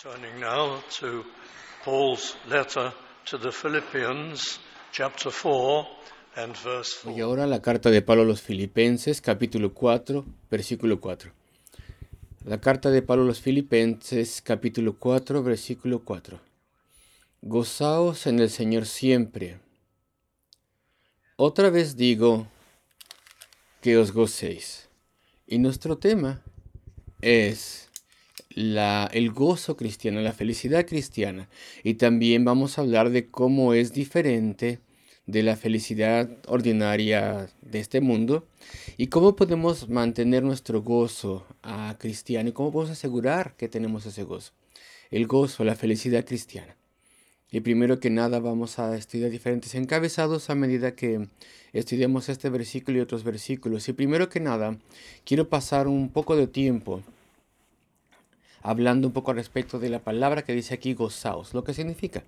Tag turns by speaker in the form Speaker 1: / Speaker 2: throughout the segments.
Speaker 1: Turning now to Paul's letter to the Philippians, chapter 4 and verse 4.
Speaker 2: Y ahora la carta de Pablo a los Filipenses, capítulo 4, versículo 4. La carta de Pablo a los Filipenses, capítulo 4, versículo 4. Gozaos en el Señor siempre. Otra vez digo que os gocéis. Y nuestro tema es el gozo cristiano, la felicidad cristiana. Y también vamos a hablar de cómo es diferente de la felicidad ordinaria de este mundo y cómo podemos mantener nuestro gozo cristiano y cómo podemos asegurar que tenemos ese gozo. El gozo, la felicidad cristiana. Y primero que nada vamos a estudiar diferentes encabezados a medida que estudiamos este versículo y otros versículos. Y primero que nada quiero pasar un poco de tiempo hablando un poco al respecto de la palabra que dice aquí gozaos, lo que significa.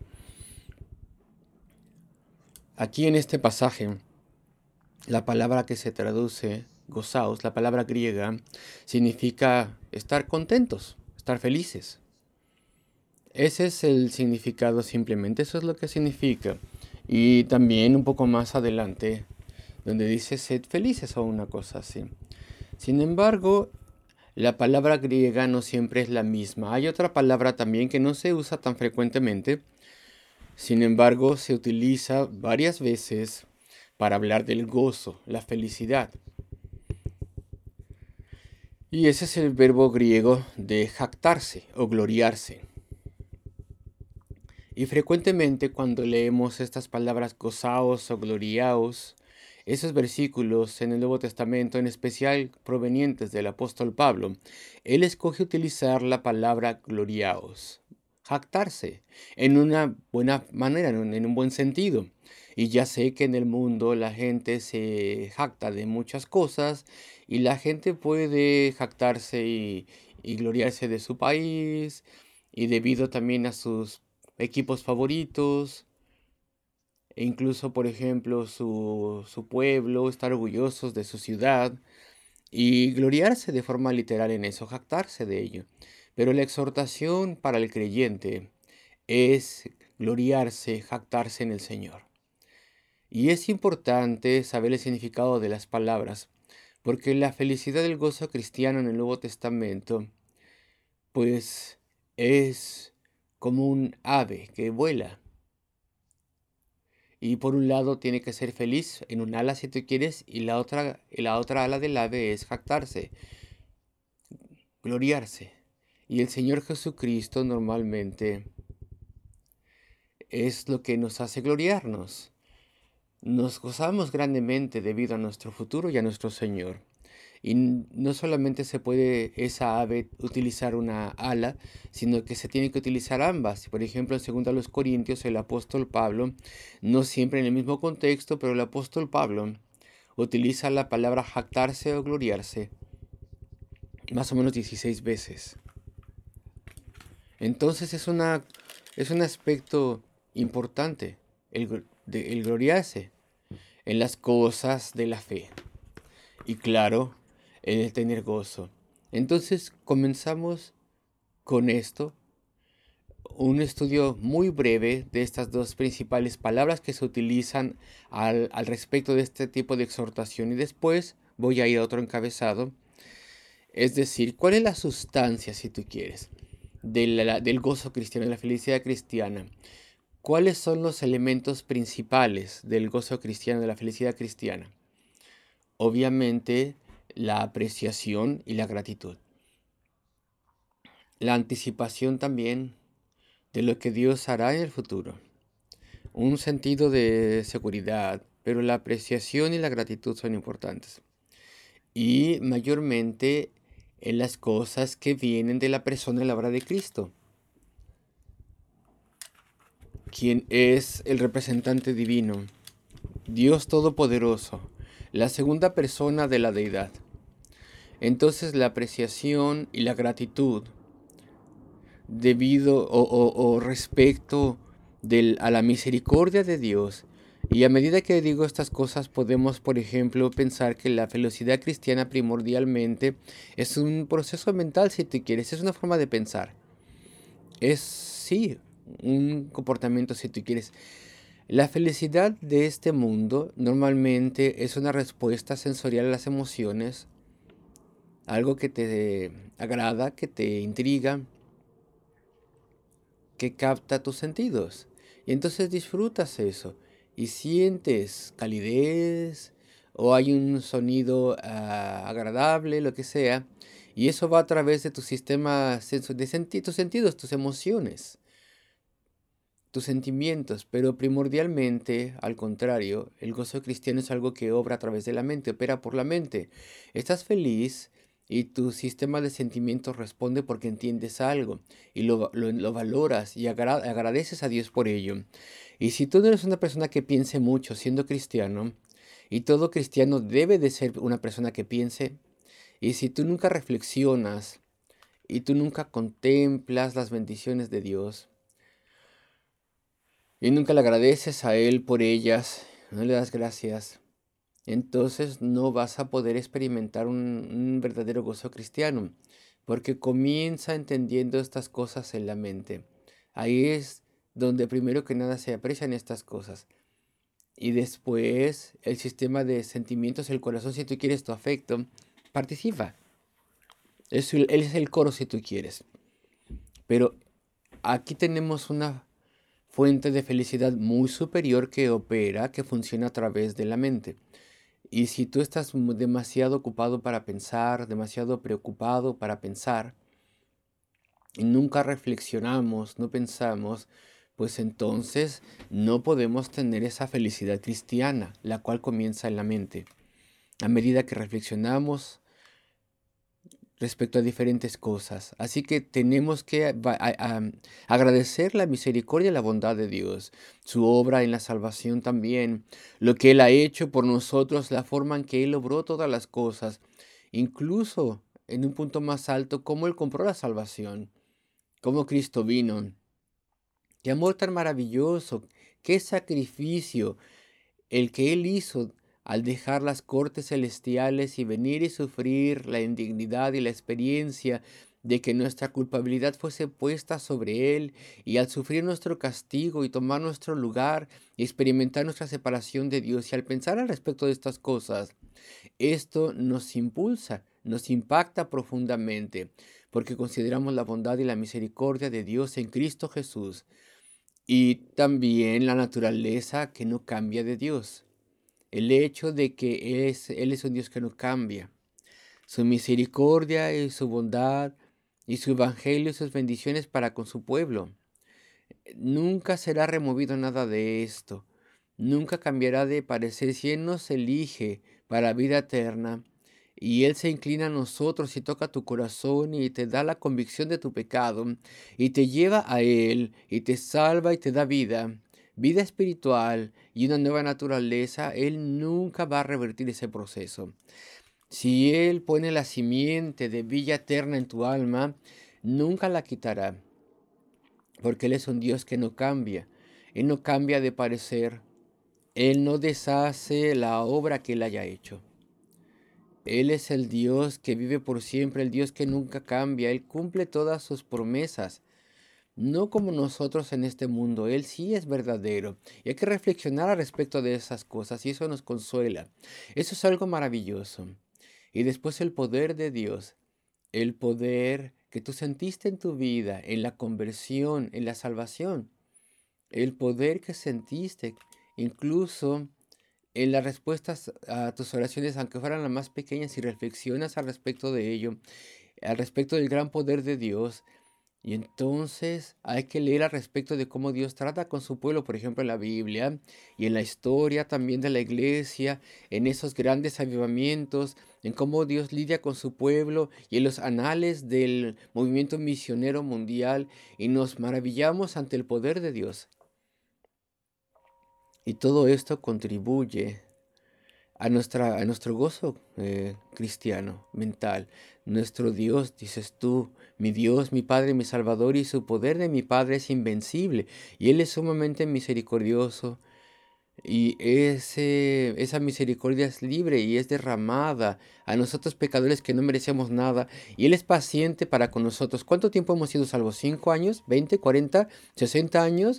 Speaker 2: Aquí en este pasaje, la palabra que se traduce gozaos, la palabra griega, significa estar contentos, estar felices. Ese es el significado simplemente, eso es lo que significa. Y también un poco más adelante, donde dice sed felices o una cosa así. Sin embargo, la palabra griega no siempre es la misma. Hay otra palabra también que no se usa tan frecuentemente. Sin embargo, se utiliza varias veces para hablar del gozo, la felicidad. Y ese es el verbo griego de jactarse o gloriarse. Y frecuentemente cuando leemos estas palabras gozaos o gloriaos, esos versículos en el Nuevo Testamento, en especial provenientes del apóstol Pablo, él escoge utilizar la palabra gloriaos, jactarse, en una buena manera, en un buen sentido. Y ya sé que en el mundo la gente se jacta de muchas cosas y la gente puede jactarse y gloriarse de su país y debido también a sus equipos favoritos e incluso, por ejemplo, su pueblo, estar orgullosos de su ciudad y gloriarse de forma literal en eso, jactarse de ello. Pero la exhortación para el creyente es gloriarse, jactarse en el Señor. Y es importante saber el significado de las palabras, porque la felicidad del gozo cristiano en el Nuevo Testamento, pues es como un ave que vuela. Y por un lado tiene que ser feliz en un ala si tú quieres, y la otra ala del ave es jactarse, gloriarse. Y el Señor Jesucristo normalmente es lo que nos hace gloriarnos. Nos gozamos grandemente debido a nuestro futuro y a nuestro Señor. Y no solamente se puede esa ave utilizar una ala, sino que se tiene que utilizar ambas. Por ejemplo, en 2 Corintios, el apóstol Pablo, no siempre en el mismo contexto, pero el apóstol Pablo utiliza la palabra jactarse o gloriarse más o menos 16 veces. Entonces es un aspecto importante, el gloriarse en las cosas de la fe. Y claro, en el tener gozo. Entonces comenzamos con esto, un estudio muy breve de estas dos principales palabras que se utilizan al respecto de este tipo de exhortación y después voy a ir a otro encabezado, es decir, cuál es la sustancia, si tú quieres, del gozo cristiano, de la felicidad cristiana. ¿Cuáles son los elementos principales del gozo cristiano, de la felicidad cristiana? Obviamente, la apreciación y la gratitud. La anticipación también de lo que Dios hará en el futuro. Un sentido de seguridad, pero la apreciación y la gratitud son importantes. Y mayormente en las cosas que vienen de la persona y la obra de Cristo, quien es el representante divino, Dios Todopoderoso, la segunda persona de la deidad. Entonces la apreciación y la gratitud debido o respecto a la misericordia de Dios. Y a medida que digo estas cosas podemos, por ejemplo, pensar que la felicidad cristiana primordialmente es un proceso mental, si tú quieres, es una forma de pensar. Es, sí, un comportamiento, si tú quieres. La felicidad de este mundo normalmente es una respuesta sensorial a las emociones, algo que te agrada, que te intriga, que capta tus sentidos. Y entonces disfrutas eso y sientes calidez o hay un sonido agradable, lo que sea. Y eso va a través de tu sistema tus sentidos, tus emociones, tus sentimientos. Pero primordialmente, al contrario, el gozo cristiano es algo que obra a través de la mente, opera por la mente. Estás feliz y tu sistema de sentimientos responde porque entiendes algo y lo valoras y agradeces a Dios por ello. Y si tú no eres una persona que piense mucho siendo cristiano, y todo cristiano debe de ser una persona que piense, y si tú nunca reflexionas y tú nunca contemplas las bendiciones de Dios, y nunca le agradeces a Él por ellas, no le das gracias, entonces no vas a poder experimentar un verdadero gozo cristiano, porque comienza entendiendo estas cosas en la mente. Ahí es donde primero que nada se aprecian estas cosas. Y después el sistema de sentimientos, el corazón, si tú quieres tu afecto, participa. Él es el coro si tú quieres. Pero aquí tenemos una fuente de felicidad muy superior que opera, que funciona a través de la mente. Y si tú estás demasiado ocupado para pensar, demasiado preocupado para pensar, y nunca reflexionamos, no pensamos, pues entonces no podemos tener esa felicidad cristiana, la cual comienza en la mente. A medida que reflexionamos respecto a diferentes cosas. Así que tenemos que agradecer la misericordia y la bondad de Dios, su obra en la salvación también, lo que Él ha hecho por nosotros, la forma en que Él obró todas las cosas, incluso en un punto más alto, cómo Él compró la salvación, cómo Cristo vino. Qué amor tan maravilloso, qué sacrificio el que Él hizo al dejar las cortes celestiales y venir y sufrir la indignidad y la experiencia de que nuestra culpabilidad fuese puesta sobre Él, y al sufrir nuestro castigo y tomar nuestro lugar y experimentar nuestra separación de Dios, y al pensar al respecto de estas cosas, esto nos impulsa, nos impacta profundamente, porque consideramos la bondad y la misericordia de Dios en Cristo Jesús, y también la naturaleza que no cambia de Dios. El hecho de que Él es un Dios que no cambia. Su misericordia y su bondad y su evangelio y sus bendiciones para con su pueblo. Nunca será removido nada de esto. Nunca cambiará de parecer. Si Él nos elige para vida eterna y Él se inclina a nosotros y toca tu corazón y te da la convicción de tu pecado y te lleva a Él y te salva y te da vida, vida espiritual y una nueva naturaleza, Él nunca va a revertir ese proceso. Si Él pone la simiente de vida eterna en tu alma, nunca la quitará, porque Él es un Dios que no cambia. Él no cambia de parecer. Él no deshace la obra que Él haya hecho. Él es el Dios que vive por siempre, el Dios que nunca cambia. Él cumple todas sus promesas. No como nosotros en este mundo, Él sí es verdadero. Y hay que reflexionar al respecto de esas cosas y eso nos consuela. Eso es algo maravilloso. Y después el poder de Dios, el poder que tú sentiste en tu vida, en la conversión, en la salvación, el poder que sentiste incluso en las respuestas a tus oraciones, aunque fueran las más pequeñas, si reflexionas al respecto de ello, al respecto del gran poder de Dios. Y entonces hay que leer al respecto de cómo Dios trata con su pueblo, por ejemplo, en la Biblia y en la historia también de la iglesia, en esos grandes avivamientos, en cómo Dios lidia con su pueblo y en los anales del movimiento misionero mundial, y nos maravillamos ante el poder de Dios. Y todo esto contribuye a nuestro gozo cristiano, mental. Nuestro Dios, dices tú, mi Dios, mi Padre, mi Salvador, y su poder de mi Padre es invencible, y Él es sumamente misericordioso, Y esa misericordia es libre y es derramada a nosotros pecadores que no merecemos nada. Y Él es paciente para con nosotros. ¿Cuánto tiempo hemos sido salvos? ¿5 años? ¿20? ¿40? ¿60 años?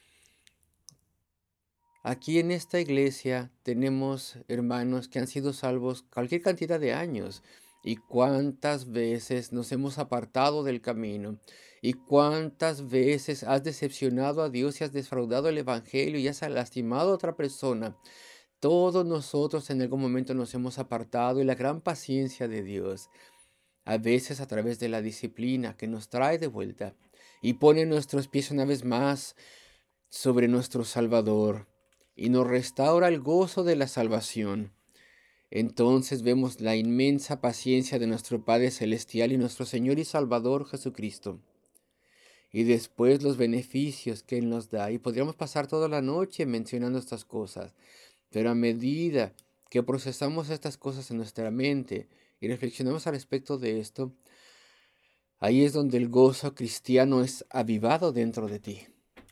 Speaker 2: Aquí en esta iglesia tenemos hermanos que han sido salvos cualquier cantidad de años. Y cuántas veces nos hemos apartado del camino. Y cuántas veces has decepcionado a Dios y has defraudado el Evangelio y has lastimado a otra persona. Todos nosotros en algún momento nos hemos apartado y la gran paciencia de Dios, a veces a través de la disciplina que nos trae de vuelta y pone nuestros pies una vez más sobre nuestro Salvador y nos restaura el gozo de la salvación. Entonces vemos la inmensa paciencia de nuestro Padre Celestial y nuestro Señor y Salvador Jesucristo. Y después los beneficios que Él nos da. Y podríamos pasar toda la noche mencionando estas cosas. Pero a medida que procesamos estas cosas en nuestra mente y reflexionamos al respecto de esto, ahí es donde el gozo cristiano es avivado dentro de ti.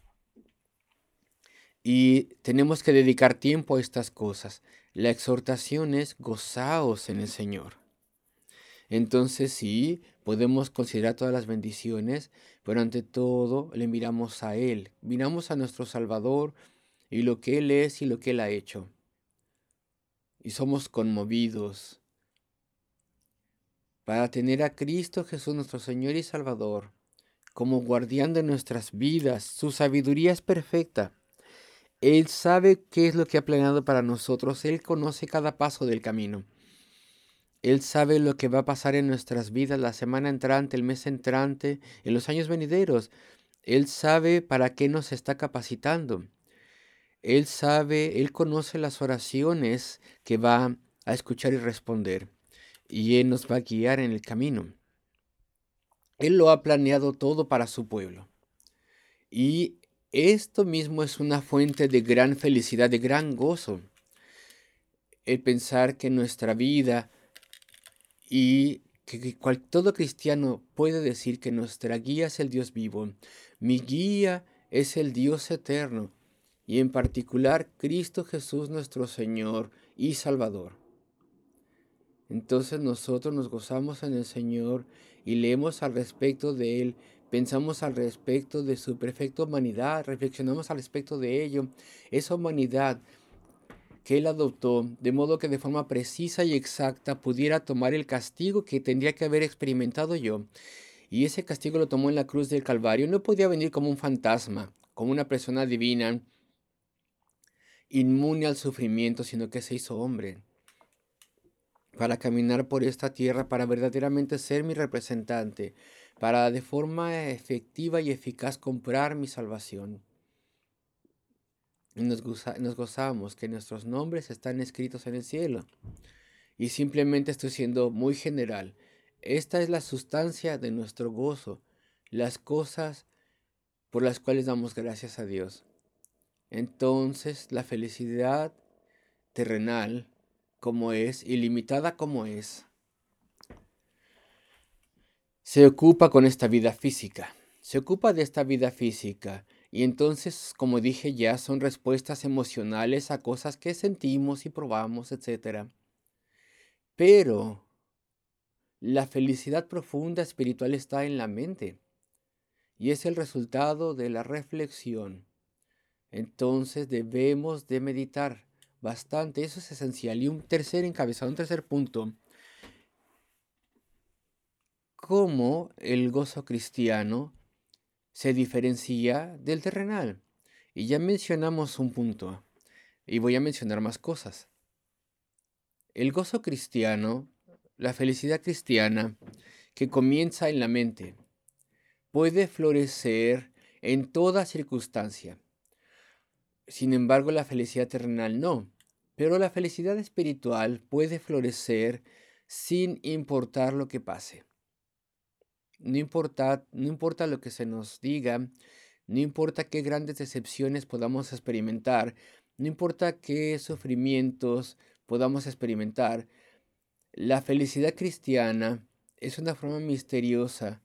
Speaker 2: Y tenemos que dedicar tiempo a estas cosas. La exhortación es gozaos en el Señor. Entonces sí, podemos considerar todas las bendiciones, pero ante todo le miramos a Él, miramos a nuestro Salvador y lo que Él es y lo que Él ha hecho. Y somos conmovidos para tener a Cristo Jesús nuestro Señor y Salvador como guardián de nuestras vidas. Su sabiduría es perfecta. Él sabe qué es lo que ha planeado para nosotros. Él conoce cada paso del camino. Él sabe lo que va a pasar en nuestras vidas la semana entrante, el mes entrante, en los años venideros. Él sabe para qué nos está capacitando. Él sabe, Él conoce las oraciones que va a escuchar y responder. Y Él nos va a guiar en el camino. Él lo ha planeado todo para su pueblo. Y esto mismo es una fuente de gran felicidad, de gran gozo. El pensar que nuestra vida y todo cristiano puede decir que nuestra guía es el Dios vivo. Mi guía es el Dios eterno. Y en particular Cristo Jesús nuestro Señor y Salvador. Entonces nosotros nos gozamos en el Señor y leemos al respecto de Él, pensamos al respecto de su perfecta humanidad, reflexionamos al respecto de ello, esa humanidad que Él adoptó, de modo que de forma precisa y exacta pudiera tomar el castigo que tendría que haber experimentado yo. Y ese castigo lo tomó en la cruz del Calvario. No podía venir como un fantasma, como una persona divina, inmune al sufrimiento, sino que se hizo hombre para caminar por esta tierra, para verdaderamente ser mi representante, para de forma efectiva y eficaz comprar mi salvación. Y nos gozamos que nuestros nombres están escritos en el cielo. Y simplemente estoy siendo muy general. Esta es la sustancia de nuestro gozo, las cosas por las cuales damos gracias a Dios. Entonces, la felicidad terrenal, como es, ilimitada como es, se ocupa con esta vida física. Se ocupa de esta vida física. Y entonces, como dije ya, son respuestas emocionales a cosas que sentimos y probamos, etc. Pero la felicidad profunda espiritual está en la mente y es el resultado de la reflexión. Entonces debemos de meditar bastante, eso es esencial. Y un tercer encabezado, un tercer punto, cómo el gozo cristiano se diferencia del terrenal. Y ya mencionamos un punto y voy a mencionar más cosas. El gozo cristiano, la felicidad cristiana, que comienza en la mente, puede florecer en toda circunstancia. Sin embargo, la felicidad terrenal no. Pero la felicidad espiritual puede florecer sin importar lo que pase. No importa lo que se nos diga, no importa qué grandes decepciones podamos experimentar, no importa qué sufrimientos podamos experimentar. La felicidad cristiana es una forma misteriosa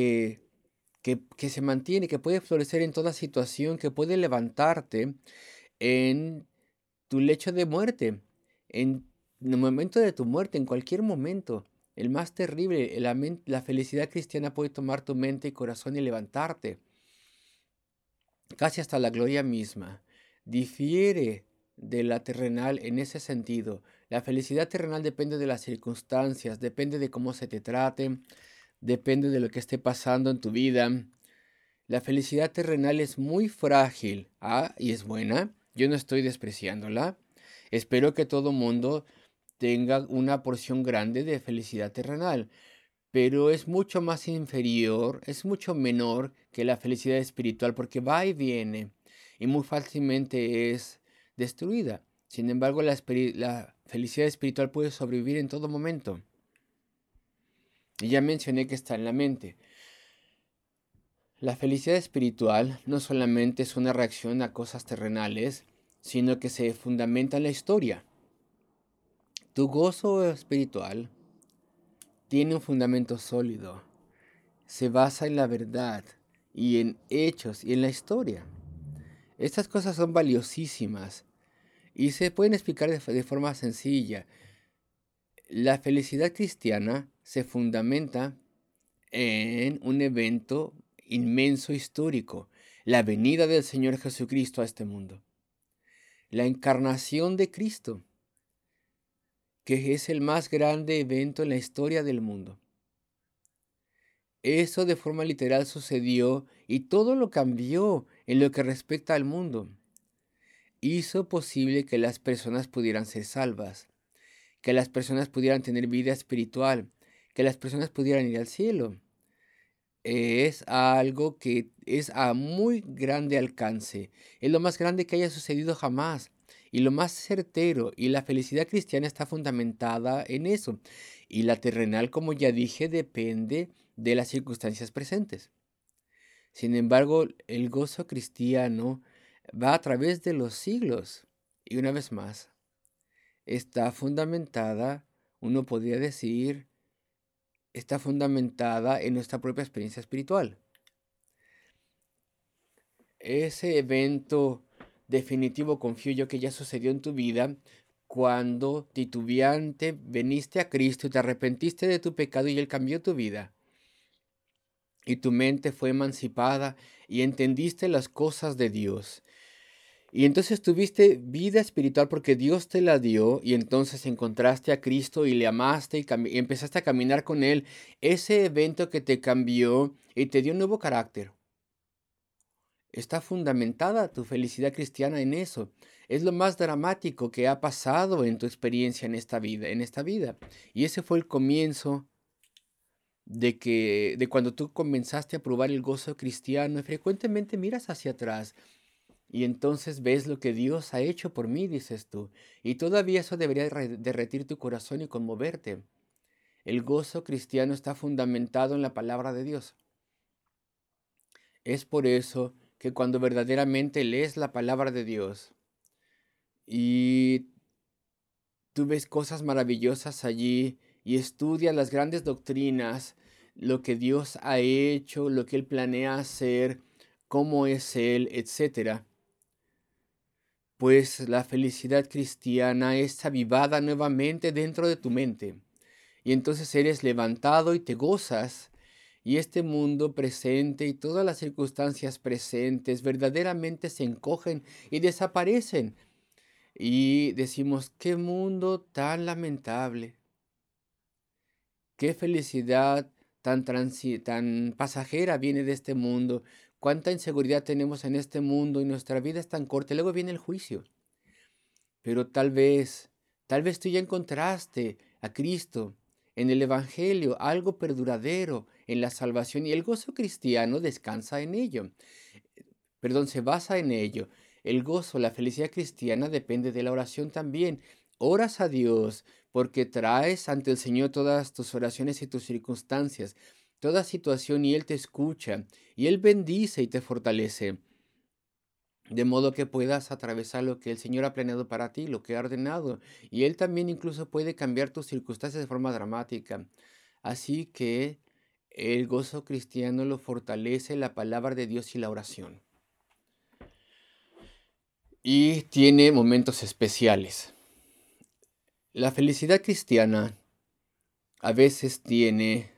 Speaker 2: que se mantiene, que puede florecer en toda situación, que puede levantarte en tu lecho de muerte, en el momento de tu muerte, en cualquier momento, el más terrible, la felicidad cristiana puede tomar tu mente y corazón y levantarte, casi hasta la gloria misma. Difiere de la terrenal en ese sentido. La felicidad terrenal depende de las circunstancias, depende de cómo se te trate, depende de lo que esté pasando en tu vida. La felicidad terrenal es muy frágil, y es buena. Yo no estoy despreciándola. Espero que todo mundo tenga una porción grande de felicidad terrenal, pero es mucho más inferior, es mucho menor que la felicidad espiritual porque va y viene y muy fácilmente es destruida. Sin embargo, la felicidad espiritual puede sobrevivir en todo momento. Y ya mencioné que está en la mente. La felicidad espiritual no solamente es una reacción a cosas terrenales, sino que se fundamenta en la historia. Tu gozo espiritual tiene un fundamento sólido. Se basa en la verdad y en hechos y en la historia. Estas cosas son valiosísimas y se pueden explicar de forma sencilla. La felicidad cristiana se fundamenta en un evento inmenso histórico, la venida del Señor Jesucristo a este mundo, la encarnación de Cristo, que es el más grande evento en la historia del mundo. Eso de forma literal sucedió y todo lo cambió en lo que respecta al mundo. Hizo posible que las personas pudieran ser salvas, que las personas pudieran tener vida espiritual, que las personas pudieran ir al cielo. Es algo que es a muy grande alcance, es lo más grande que haya sucedido jamás y lo más certero, y la felicidad cristiana está fundamentada en eso. Y la terrenal, como ya dije, depende de las circunstancias presentes. Sin embargo, el gozo cristiano va a través de los siglos y una vez más está fundamentada, uno podría decir, está fundamentada en nuestra propia experiencia espiritual. Ese evento definitivo, confío yo, que ya sucedió en tu vida, cuando titubeante veniste a Cristo y te arrepentiste de tu pecado y Él cambió tu vida. Y tu mente fue emancipada y entendiste las cosas de Dios. Y entonces tuviste vida espiritual porque Dios te la dio y entonces encontraste a Cristo y le amaste y empezaste a caminar con Él. Ese evento que te cambió y te dio un nuevo carácter. Está fundamentada tu felicidad cristiana en eso. Es lo más dramático que ha pasado en tu experiencia en esta vida. Y ese fue el comienzo de cuando tú comenzaste a probar el gozo cristiano y frecuentemente miras hacia atrás y entonces ves lo que Dios ha hecho por mí, dices tú. Y todavía eso debería derretir tu corazón y conmoverte. El gozo cristiano está fundamentado en la palabra de Dios. Es por eso que cuando verdaderamente lees la palabra de Dios y tú ves cosas maravillosas allí y estudias las grandes doctrinas, lo que Dios ha hecho, lo que Él planea hacer, cómo es Él, etcétera, pues la felicidad cristiana es avivada nuevamente dentro de tu mente. Y entonces eres levantado y te gozas. Y este mundo presente y todas las circunstancias presentes verdaderamente se encogen y desaparecen. Y decimos, qué mundo tan lamentable, qué felicidad tan pasajera viene de este mundo, cuánta inseguridad tenemos en este mundo y nuestra vida es tan corta. Y luego viene el juicio. Pero tal vez tú ya encontraste a Cristo en el Evangelio, algo perduradero en la salvación y el gozo cristiano descansa en ello. Perdón, se basa en ello. El gozo, la felicidad cristiana depende de la oración también. Oras a Dios porque traes ante el Señor todas tus oraciones y tus circunstancias, toda situación y Él te escucha y Él bendice y te fortalece. De modo que puedas atravesar lo que el Señor ha planeado para ti, lo que ha ordenado. Y Él también incluso puede cambiar tus circunstancias de forma dramática. Así que el gozo cristiano lo fortalece la palabra de Dios y la oración. y tiene momentos especiales. La felicidad cristiana a veces tiene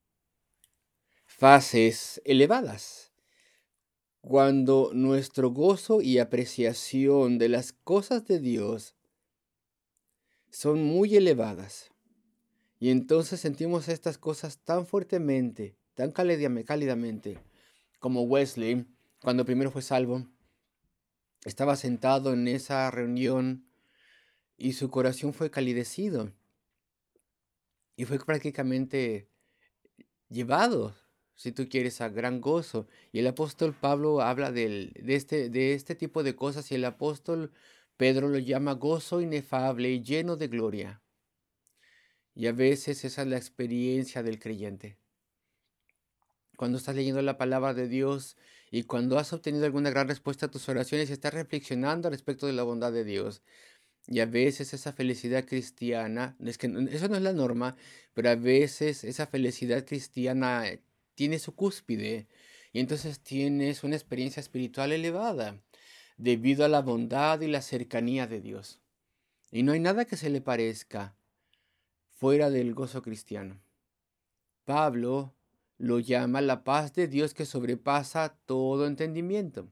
Speaker 2: fases elevadas. Cuando nuestro gozo y apreciación de las cosas de Dios son muy elevadas, y entonces sentimos estas cosas tan fuertemente, tan cálidamente, como Wesley, cuando primero fue salvo, estaba sentado en esa reunión y su corazón fue calidecido y fue prácticamente llevado, si tú quieres, a gran gozo. Y el apóstol Pablo habla de este tipo de cosas y el apóstol Pedro lo llama gozo inefable y lleno de gloria. Y a veces esa es la experiencia del creyente. Cuando estás leyendo la palabra de Dios y cuando has obtenido alguna gran respuesta a tus oraciones y estás reflexionando al respecto de la bondad de Dios. Y a veces esa felicidad cristiana, es que eso no es la norma, pero a veces esa felicidad cristiana tiene su cúspide y entonces tienes una experiencia espiritual elevada debido a la bondad y la cercanía de Dios. Y no hay nada que se le parezca fuera del gozo cristiano. Pablo lo llama la paz de Dios que sobrepasa todo entendimiento.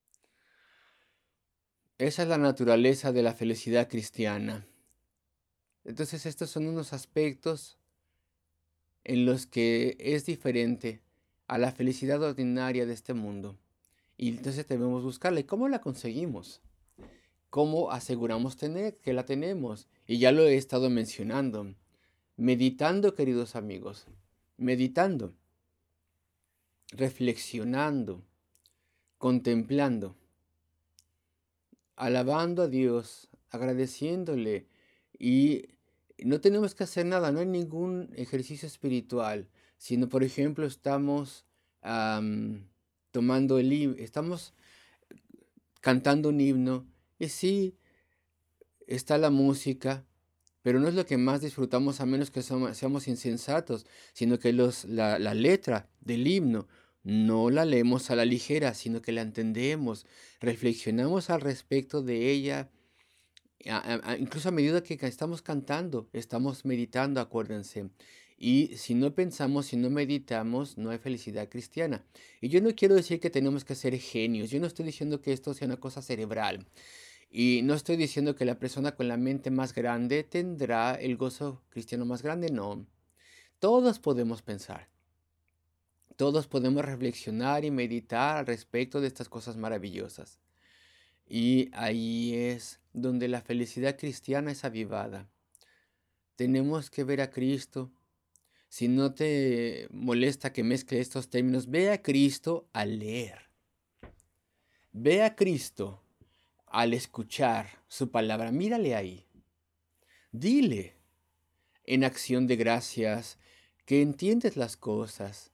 Speaker 2: Esa es la naturaleza de la felicidad cristiana. Entonces estos son unos aspectos en los que es diferente a la felicidad ordinaria de este mundo. Y entonces debemos buscarla. ¿Y cómo la conseguimos? ¿Cómo aseguramos tener que la tenemos? Y ya lo he estado mencionando. Meditando, queridos amigos. Meditando. Reflexionando. Contemplando. Alabando a Dios. Agradeciéndole. Y no tenemos que hacer nada. No hay ningún ejercicio espiritual. Sino, por ejemplo, estamos tomando estamos cantando un himno, y sí, está la música, pero no es lo que más disfrutamos a menos que seamos insensatos, sino que la letra del himno no la leemos a la ligera, sino que la entendemos, reflexionamos al respecto de ella, incluso a medida que estamos cantando, estamos meditando, acuérdense. Y si no pensamos, si no meditamos, no hay felicidad cristiana. Y yo no quiero decir que tenemos que ser genios. Yo no estoy diciendo que esto sea una cosa cerebral. Y no estoy diciendo que la persona con la mente más grande tendrá el gozo cristiano más grande. No. Todos podemos pensar. Todos podemos reflexionar y meditar al respecto de estas cosas maravillosas. Y ahí es donde la felicidad cristiana es avivada. Tenemos que ver a Cristo. Si no te molesta que mezcle estos términos, ve a Cristo al leer. Ve a Cristo al escuchar su palabra. Mírale ahí. Dile en acción de gracias que entiendes las cosas,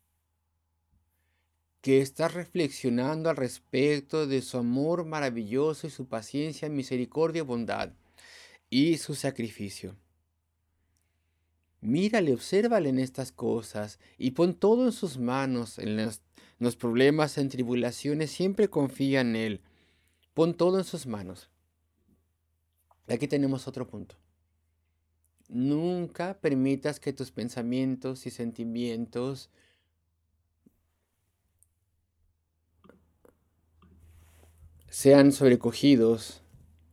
Speaker 2: que estás reflexionando al respecto de su amor maravilloso y su paciencia, misericordia, bondad y su sacrificio. Mírale, obsérvale en estas cosas y pon todo en sus manos, en los problemas, en tribulaciones, siempre confía en Él. Pon todo en sus manos. Aquí tenemos otro punto. Nunca permitas que tus pensamientos y sentimientos sean sobrecogidos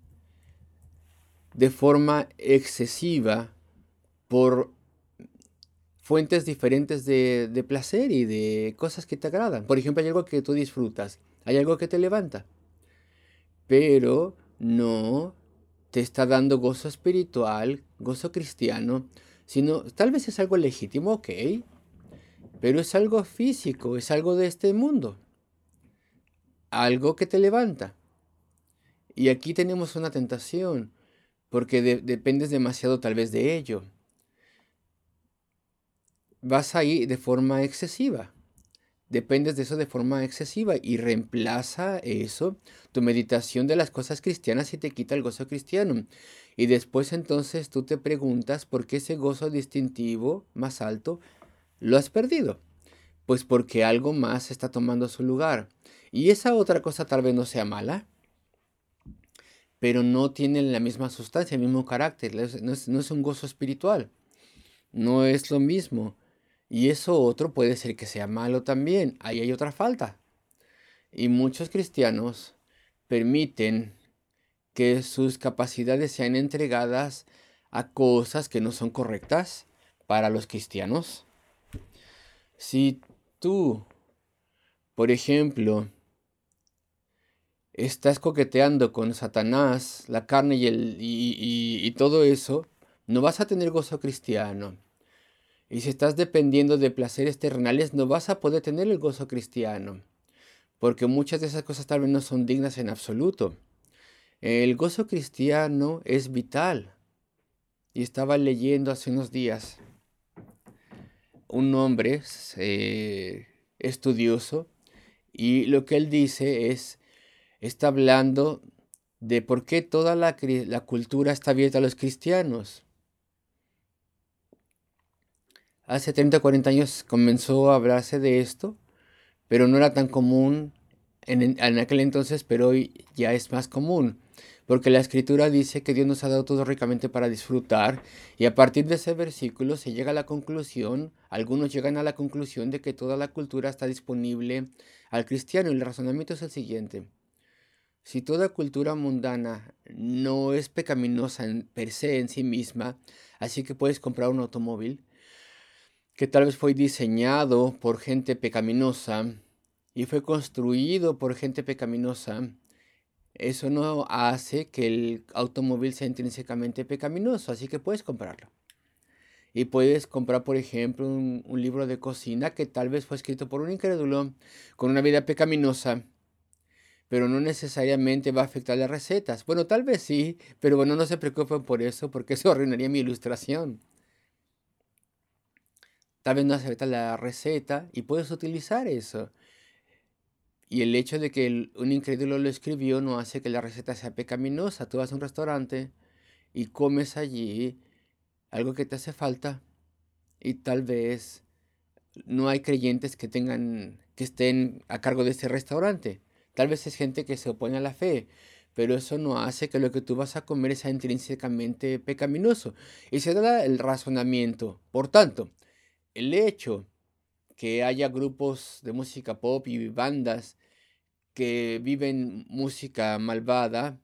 Speaker 2: de forma excesiva por fuentes diferentes de placer y de cosas que te agradan. Por ejemplo, hay algo que tú disfrutas, hay algo que te levanta, pero no te está dando gozo espiritual, gozo cristiano, sino tal vez es algo legítimo, ok, pero es algo físico, es algo de este mundo, algo que te levanta. Y aquí tenemos una tentación, porque dependes demasiado tal vez de ello. Vas ahí de forma excesiva. Dependes de eso de forma excesiva y reemplaza eso, tu meditación de las cosas cristianas y te quita el gozo cristiano. Y después entonces tú te preguntas por qué ese gozo distintivo más alto lo has perdido. Pues porque algo más está tomando su lugar. Y esa otra cosa tal vez no sea mala. pero no tienen la misma sustancia, el mismo carácter, no es un gozo espiritual, no es lo mismo. Y eso otro puede ser que sea malo también, ahí hay otra falta. Y muchos cristianos permiten que sus capacidades sean entregadas a cosas que no son correctas para los cristianos. Si tú, por ejemplo, estás coqueteando con Satanás, la carne y todo eso, no vas a tener gozo cristiano. Y si estás dependiendo de placeres terrenales, no vas a poder tener el gozo cristiano, porque muchas de esas cosas tal vez no son dignas en absoluto. El gozo cristiano es vital. Y estaba leyendo hace unos días un hombre estudioso, y lo que él dice está hablando de por qué toda la cultura está abierta a los cristianos. Hace 30 o 40 años comenzó a hablarse de esto, pero no era tan común en aquel entonces, pero hoy ya es más común. Porque la escritura dice que Dios nos ha dado todo ricamente para disfrutar, y a partir de ese versículo se llega a la conclusión, algunos llegan a la conclusión de que toda la cultura está disponible al cristiano, y el razonamiento es el siguiente. Si toda cultura mundana no es pecaminosa per se en sí misma, así que puedes comprar un automóvil que tal vez fue diseñado por gente pecaminosa y fue construido por gente pecaminosa, eso no hace que el automóvil sea intrínsecamente pecaminoso, así que puedes comprarlo. Y puedes comprar, por ejemplo, un libro de cocina que tal vez fue escrito por un incrédulo con una vida pecaminosa, pero no necesariamente va a afectar las recetas. Bueno, tal vez sí, pero bueno, no se preocupen por eso, porque eso arruinaría mi ilustración. Tal vez no afecta la receta y puedes utilizar eso. Y el hecho de que un incrédulo lo escribió no hace que la receta sea pecaminosa. Tú vas a un restaurante y comes allí algo que te hace falta, y tal vez no hay creyentes que estén a cargo de ese restaurante. Tal vez es gente que se opone a la fe, pero eso no hace que lo que tú vas a comer sea intrínsecamente pecaminoso. Y se da el razonamiento. Por tanto, el hecho que haya grupos de música pop y bandas que viven música malvada,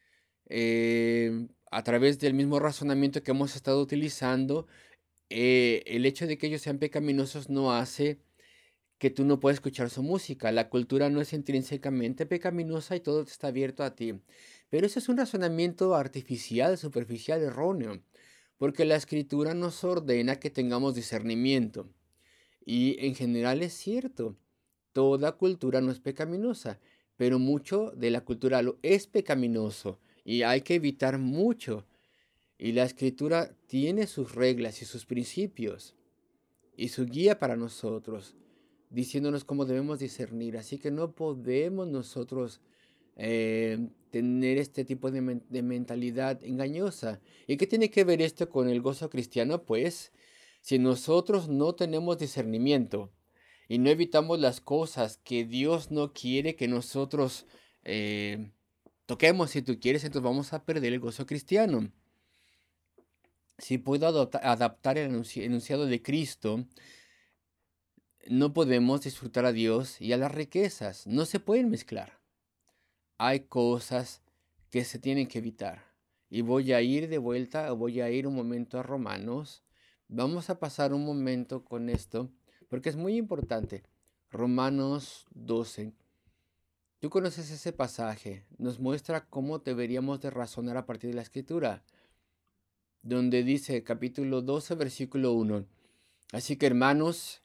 Speaker 2: a través del mismo razonamiento que hemos estado utilizando, el hecho de que ellos sean pecaminosos no hace que tú no puedas escuchar su música. La cultura no es intrínsecamente pecaminosa y todo está abierto a ti. Pero eso es un razonamiento artificial, superficial, erróneo, porque la escritura nos ordena que tengamos discernimiento. Y en general es cierto, toda cultura no es pecaminosa, pero mucho de la cultura lo es pecaminoso y hay que evitar mucho. Y la escritura tiene sus reglas y sus principios y su guía para nosotros, diciéndonos cómo debemos discernir. Así que no podemos nosotros tener este tipo de mentalidad engañosa. ¿Y qué tiene que ver esto con el gozo cristiano? Pues si nosotros no tenemos discernimiento y no evitamos las cosas que Dios no quiere que nosotros toquemos, si tú quieres, entonces vamos a perder el gozo cristiano. Si puedo adaptar el enunciado de Cristo, no podemos disfrutar a Dios y a las riquezas. No se pueden mezclar. Hay cosas que se tienen que evitar. Y voy a ir de vuelta, o voy a ir un momento a Romanos. Vamos a pasar un momento con esto, porque es muy importante. Romanos 12. Tú conoces ese pasaje. Nos muestra cómo deberíamos de razonar a partir de la Escritura, donde dice, capítulo 12, versículo 1. Así que, hermanos,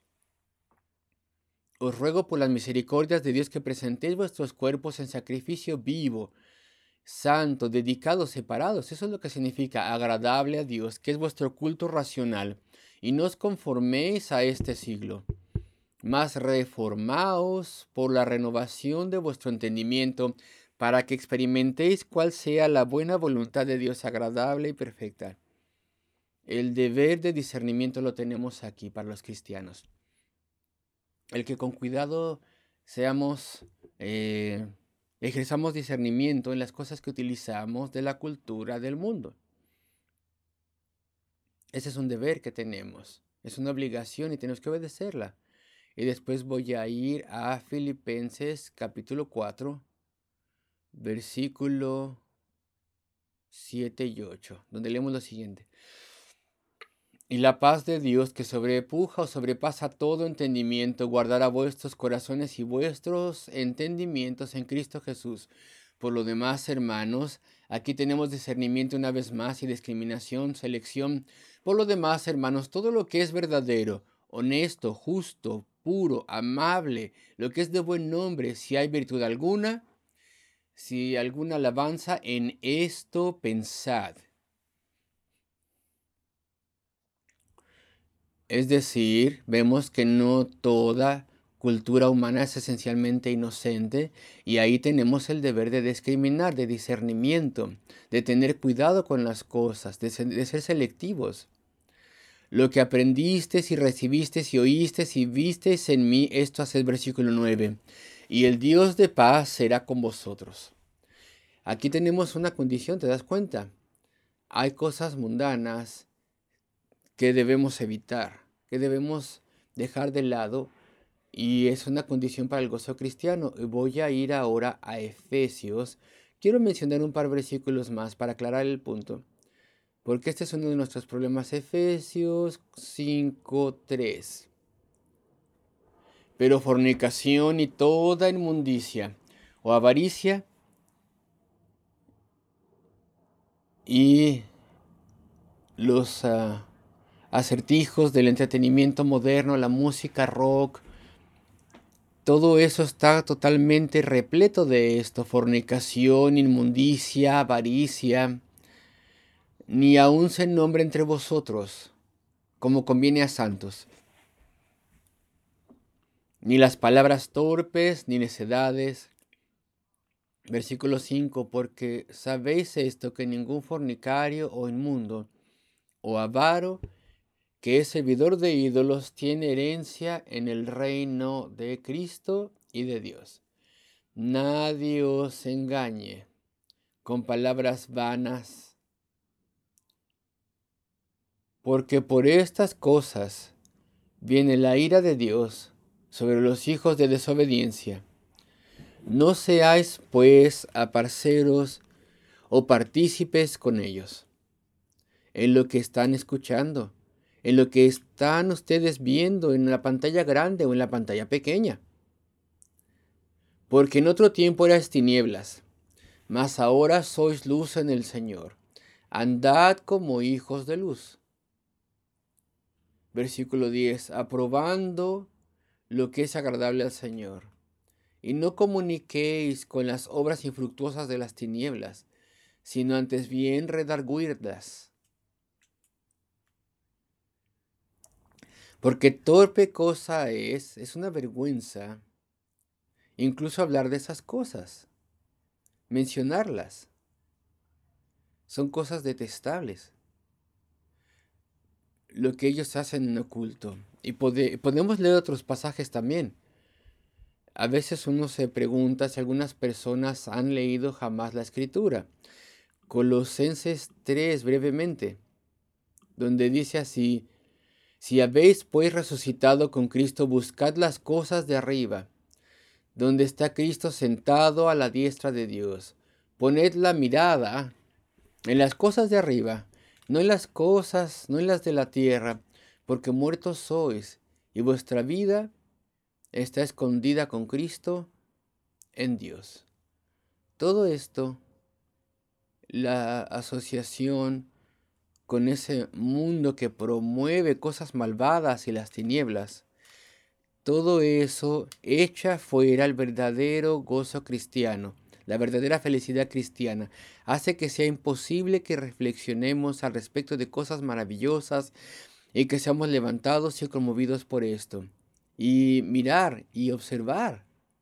Speaker 2: os ruego por las misericordias de Dios que presentéis vuestros cuerpos en sacrificio vivo, santo, dedicados, separados. Eso es lo que significa agradable a Dios, que es vuestro culto racional. Y no os conforméis a este siglo, mas reformaos por la renovación de vuestro entendimiento, para que experimentéis cuál sea la buena voluntad de Dios, agradable y perfecta. El deber de discernimiento lo tenemos aquí para los cristianos. El que con cuidado seamos ejerzamos discernimiento en las cosas que utilizamos de la cultura del mundo. Ese es un deber que tenemos, es una obligación y tenemos que obedecerla. Y después voy a ir a Filipenses capítulo 4, versículo 7 y 8, donde leemos lo siguiente. Y la paz de Dios, que sobrepuja o sobrepasa todo entendimiento, guardará vuestros corazones y vuestros entendimientos en Cristo Jesús. Por lo demás, hermanos, aquí tenemos discernimiento una vez más y discriminación, selección. Por lo demás, hermanos, todo lo que es verdadero, honesto, justo, puro, amable, lo que es de buen nombre, si hay virtud alguna, si alguna alabanza, en esto pensad. Es decir, vemos que no toda cultura humana es esencialmente inocente y ahí tenemos el deber de discriminar, de discernimiento, de tener cuidado con las cosas, de ser selectivos. Lo que aprendiste y recibiste y oíste y visteis en mí, esto hace el versículo 9. Y el Dios de paz será con vosotros. Aquí tenemos una condición, ¿te das cuenta? Hay cosas mundanas que debemos evitar, que debemos dejar de lado, y es una condición para el gozo cristiano. Voy a ir ahora a Efesios. Quiero mencionar un par de versículos más para aclarar el punto, porque este es uno de nuestros problemas. Efesios 5:3. Pero fornicación y toda inmundicia o avaricia y los acertijos del entretenimiento moderno, la música rock, todo eso está totalmente repleto de esto: fornicación, inmundicia, avaricia. Ni aun se nombre entre vosotros, como conviene a santos, ni las palabras torpes, ni necedades. Versículo 5, porque sabéis esto, que ningún fornicario o inmundo o avaro, que es servidor de ídolos, tiene herencia en el reino de Cristo y de Dios. Nadie os engañe con palabras vanas, porque por estas cosas viene la ira de Dios sobre los hijos de desobediencia. No seáis, pues, aparceros o partícipes con ellos en lo que están escuchando, en lo que están ustedes viendo en la pantalla grande o en la pantalla pequeña. Porque en otro tiempo erais tinieblas, mas ahora sois luz en el Señor. Andad como hijos de luz. Versículo 10. Aprobando lo que es agradable al Señor. Y no comuniquéis con las obras infructuosas de las tinieblas, sino antes bien redarguidlas. Porque torpe cosa es una vergüenza, incluso hablar de esas cosas, mencionarlas. Son cosas detestables, lo que ellos hacen en oculto. Y podemos leer otros pasajes también. A veces uno se pregunta si algunas personas han leído jamás la Escritura. Colosenses 3, brevemente, donde dice así: si habéis pues resucitado con Cristo, buscad las cosas de arriba, donde está Cristo sentado a la diestra de Dios. Poned la mirada en las cosas de arriba, no en las cosas, no en las de la tierra, porque muertos sois, y vuestra vida está escondida con Cristo en Dios. Todo esto, la asociación con ese mundo que promueve cosas malvadas y las tinieblas, todo eso echa fuera el verdadero gozo cristiano, la verdadera felicidad cristiana. Hace que sea imposible que reflexionemos al respecto de cosas maravillosas y que seamos levantados y conmovidos por esto. Y mirar y observar.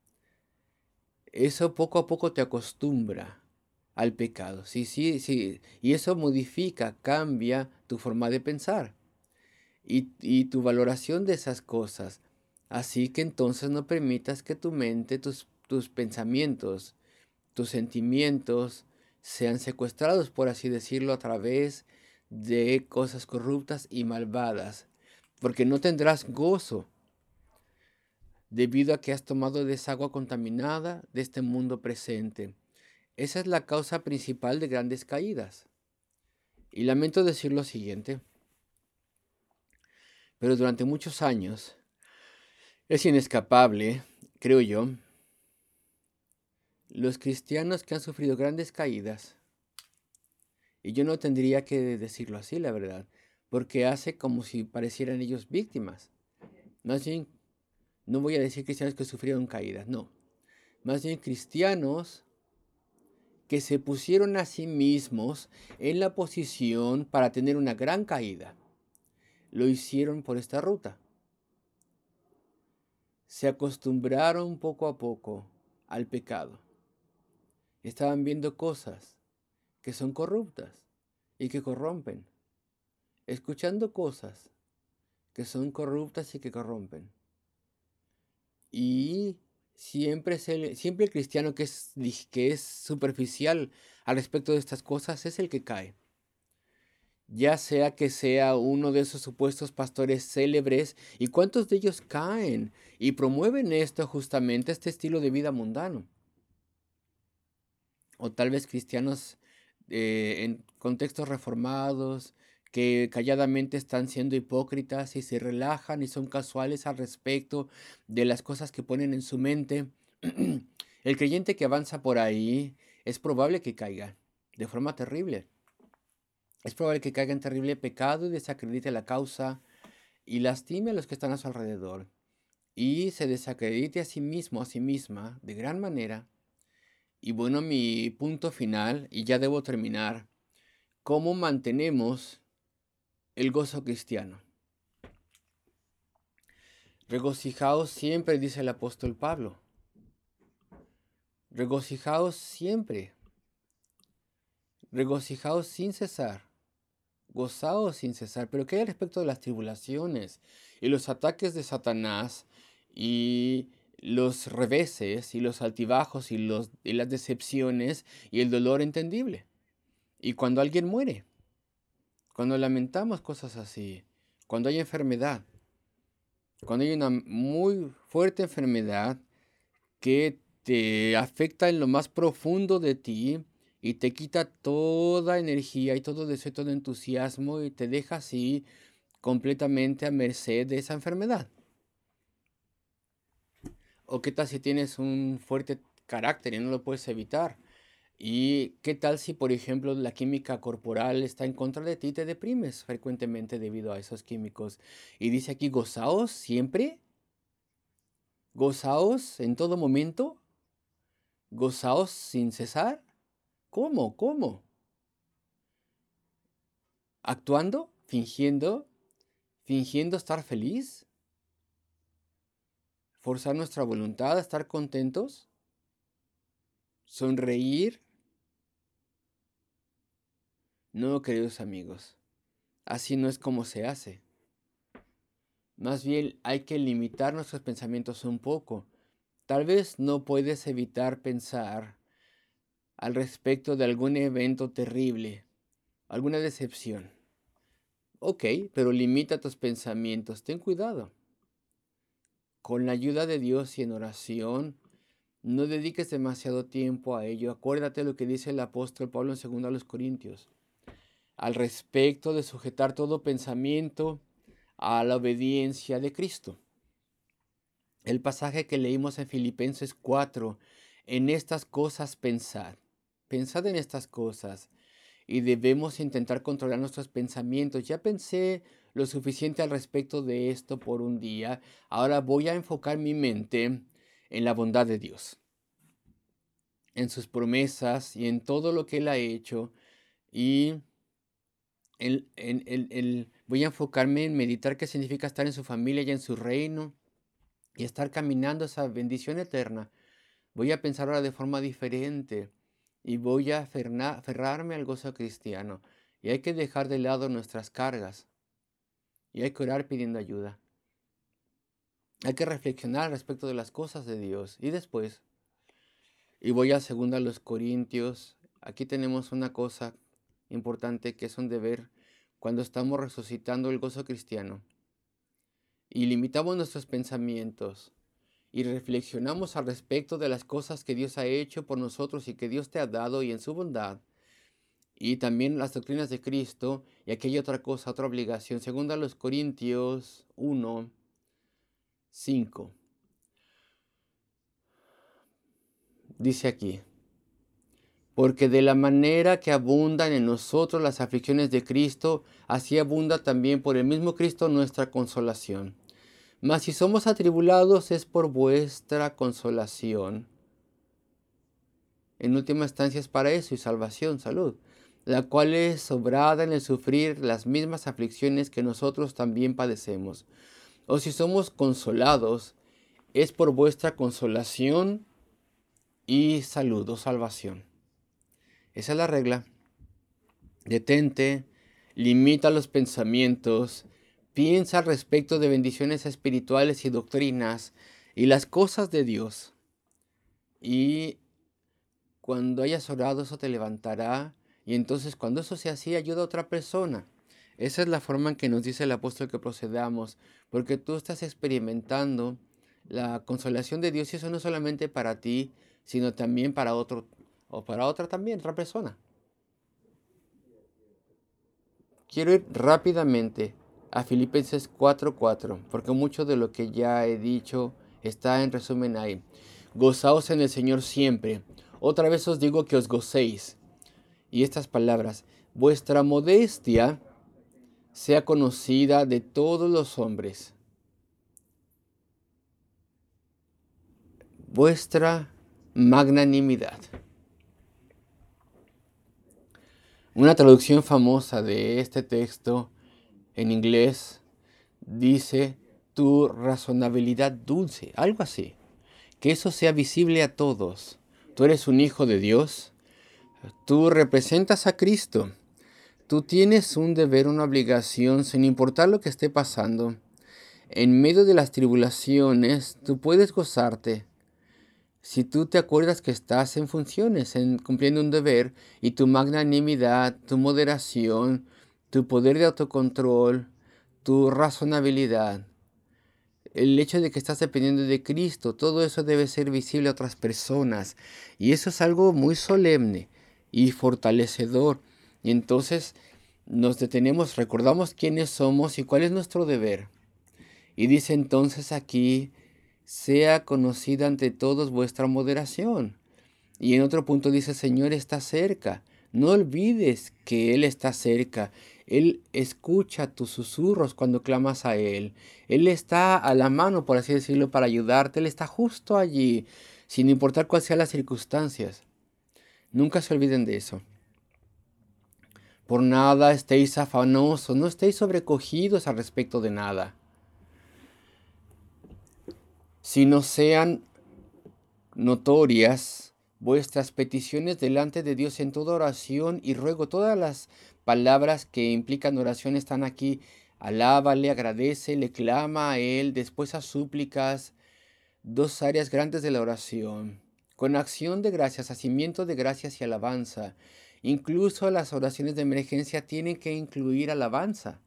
Speaker 2: Eso poco a poco te acostumbra al pecado. Sí, sí, sí. Y eso modifica, cambia tu forma de pensar y tu valoración de esas cosas. Así que entonces no permitas que tu mente, tus pensamientos tus sentimientos sean secuestrados, por así decirlo, a través de cosas corruptas y malvadas, porque no tendrás gozo debido a que has tomado de esa agua contaminada de este mundo presente. Esa es la causa principal de grandes caídas. Y lamento decir lo siguiente, pero durante muchos años es inescapable, creo yo, los cristianos que han sufrido grandes caídas, y yo no tendría que decirlo así, la verdad, porque hace como si parecieran ellos víctimas. Más bien, no voy a decir cristianos que sufrieron caídas, no. Más bien cristianos que se pusieron a sí mismos en la posición para tener una gran caída. Lo hicieron por esta ruta. Se acostumbraron poco a poco al pecado. Estaban viendo cosas que son corruptas y que corrompen. Escuchando cosas que son corruptas y que corrompen. Y siempre el cristiano que es superficial al respecto de estas cosas es el que cae. Ya sea uno de esos supuestos pastores célebres, ¿y cuántos de ellos caen y promueven esto justamente, este estilo de vida mundano? O tal vez cristianos en contextos reformados que calladamente están siendo hipócritas y se relajan y son casuales al respecto de las cosas que ponen en su mente. El creyente que avanza por ahí es probable que caiga de forma terrible. Es probable que caiga en terrible pecado y desacredite la causa y lastime a los que están a su alrededor. Y se desacredite a sí mismo, a sí misma, de gran manera. Y bueno, mi punto final, y ya debo terminar, ¿cómo mantenemos el gozo cristiano? Regocijaos siempre, dice el apóstol Pablo. Regocijaos siempre. Regocijaos sin cesar. Gozaos sin cesar. Pero ¿qué hay respecto de las tribulaciones y los ataques de Satanás y los reveses y los altibajos y las decepciones y el dolor entendible? Y cuando alguien muere, cuando lamentamos cosas así, cuando hay enfermedad, cuando hay una muy fuerte enfermedad que te afecta en lo más profundo de ti y te quita toda energía y todo deseo, todo entusiasmo y te deja así completamente a merced de esa enfermedad. ¿O qué tal si tienes un fuerte carácter y no lo puedes evitar? ¿Y qué tal si, por ejemplo, la química corporal está en contra de ti y te deprimes frecuentemente debido a esos químicos? Y dice aquí, gozaos siempre, gozaos en todo momento, gozaos sin cesar. ¿Cómo? ¿Cómo? ¿Actuando? ¿Fingiendo? ¿Fingiendo estar feliz? ¿Forzar nuestra voluntad a estar contentos? ¿Sonreír? No, queridos amigos, así no es como se hace. Más bien hay que limitar nuestros pensamientos un poco. Tal vez no puedes evitar pensar al respecto de algún evento terrible, alguna decepción. Ok, pero limita tus pensamientos, ten cuidado. Con la ayuda de Dios y en oración, no dediques demasiado tiempo a ello. Acuérdate lo que dice el apóstol Pablo en 2 Corintios, al respecto de sujetar todo pensamiento a la obediencia de Cristo. El pasaje que leímos en Filipenses 4, en estas cosas pensad en estas cosas y debemos intentar controlar nuestros pensamientos. Ya pensé lo suficiente al respecto de esto por un día, ahora voy a enfocar mi mente en la bondad de Dios, en sus promesas y en todo lo que Él ha hecho y voy a enfocarme en meditar qué significa estar en su familia y en su reino y estar caminando esa bendición eterna. Voy a pensar ahora de forma diferente y voy a aferrarme al gozo cristiano. Y hay que dejar de lado nuestras cargas y hay que orar pidiendo ayuda. Hay que reflexionar respecto de las cosas de Dios y después Y voy a 2 Corintios. Aquí tenemos una cosa importante que es un deber cuando estamos resucitando el gozo cristiano y limitamos nuestros pensamientos y reflexionamos al respecto de las cosas que Dios ha hecho por nosotros y que Dios te ha dado y en su bondad, y también las doctrinas de Cristo, y aquí hay otra cosa, otra obligación. 2 Corintios 1, 5. Dice aquí: porque de la manera que abundan en nosotros las aflicciones de Cristo, así abunda también por el mismo Cristo nuestra consolación. Mas si somos atribulados es por vuestra consolación. En última instancia es para eso y salvación, salud, la cual es sobrada en el sufrir las mismas aflicciones que nosotros también padecemos. O si somos consolados, es por vuestra consolación y salud o salvación. Esa es la regla. Detente, limita los pensamientos, piensa al respecto de bendiciones espirituales y doctrinas y las cosas de Dios. Y cuando hayas orado, eso te levantará. Y entonces cuando eso sea así, ayuda a otra persona. Esa es la forma en que nos dice el apóstol que procedamos, porque tú estás experimentando la consolación de Dios, y eso no solamente para ti, sino también para otro, o para otra también, otra persona. Quiero ir rápidamente a Filipenses 4:4, porque mucho de lo que ya he dicho está en resumen ahí. Gozaos en el Señor siempre. Otra vez os digo que os gocéis. Y estas palabras: vuestra modestia sea conocida de todos los hombres. Vuestra magnanimidad. Una traducción famosa de este texto en inglés dice: tu razonabilidad dulce, algo así. Que eso sea visible a todos. Tú eres un hijo de Dios. Tú representas a Cristo. Tú tienes un deber, una obligación, sin importar lo que esté pasando. En medio de las tribulaciones, tú puedes gozarte. Si tú te acuerdas que estás en funciones, en cumpliendo un deber, y tu magnanimidad, tu moderación, tu poder de autocontrol, tu razonabilidad, el hecho de que estás dependiendo de Cristo, todo eso debe ser visible a otras personas. Y eso es algo muy solemne y fortalecedor. Y entonces nos detenemos, recordamos quiénes somos y cuál es nuestro deber. Y dice entonces aquí: sea conocida ante todos vuestra moderación. Y en otro punto dice: Señor está cerca. No olvides que Él está cerca. Él escucha tus susurros cuando clamas a Él. Él está a la mano, por así decirlo, para ayudarte. Él está justo allí, sin importar cuáles sean las circunstancias. Nunca se olviden de eso. Por nada estéis afanosos, no estéis sobrecogidos al respecto de nada, sino sean notorias vuestras peticiones delante de Dios en toda oración y ruego. Todas las palabras que implican oración están aquí. Alábale, agradece, le clama a Él, después a súplicas. Dos áreas grandes de la oración: con acción de gracias, hacimiento de gracias y alabanza. Incluso las oraciones de emergencia tienen que incluir alabanza.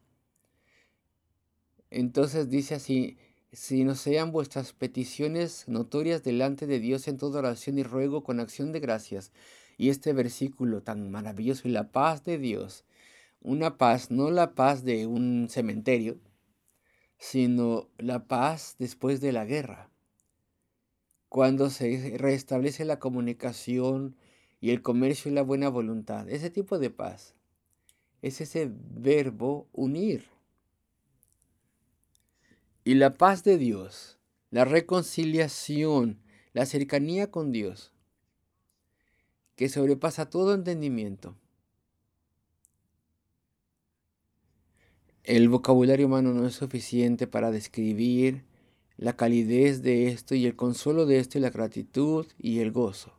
Speaker 2: Entonces dice así: si no sean vuestras peticiones notorias delante de Dios en toda oración y ruego con acción de gracias. Y este versículo tan maravilloso: y la paz de Dios, una paz, no la paz de un cementerio, sino la paz después de la guerra, cuando se restablece la comunicación y el comercio y la buena voluntad. Ese tipo de paz es ese verbo unir. Y la paz de Dios, la reconciliación, la cercanía con Dios, que sobrepasa todo entendimiento. El vocabulario humano no es suficiente para describir la calidez de esto y el consuelo de esto y la gratitud y el gozo.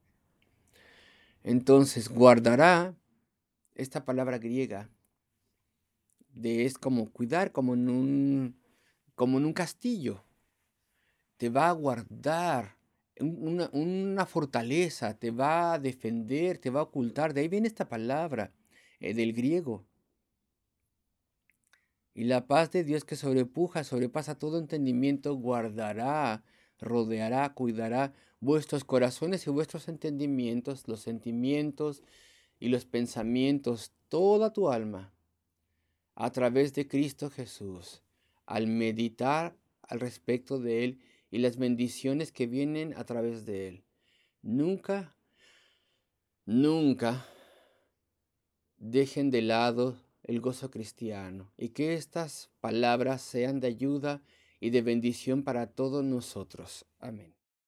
Speaker 2: Entonces, guardará, esta palabra griega, es como cuidar, como en un castillo. Te va a guardar una fortaleza, te va a defender, te va a ocultar. De ahí viene esta palabra del griego. Y la paz de Dios que sobrepasa todo entendimiento, guardará, rodeará, cuidará vuestros corazones y vuestros entendimientos, los sentimientos y los pensamientos, toda tu alma, a través de Cristo Jesús, al meditar al respecto de Él y las bendiciones que vienen a través de Él. Nunca, nunca dejen de lado el gozo cristiano y que estas palabras sean de ayuda y de bendición para todos nosotros. Amén.